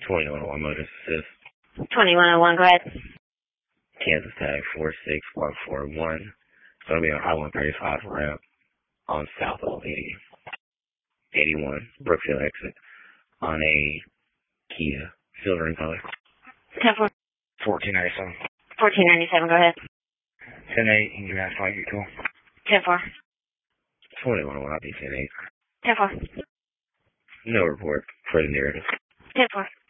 2101 Motor Assist. 2101, go ahead. Kansas tag 46141. It's going to be on I-135 ramp on south of 81 Brookfield exit on a Kia, silver in color. 10-4. 1497. 1497, go ahead. 10-8, you can ask Mike, you cool. 10-4. 2101, I'll be 10-8. 10-4. No report for the narrative. 10-4.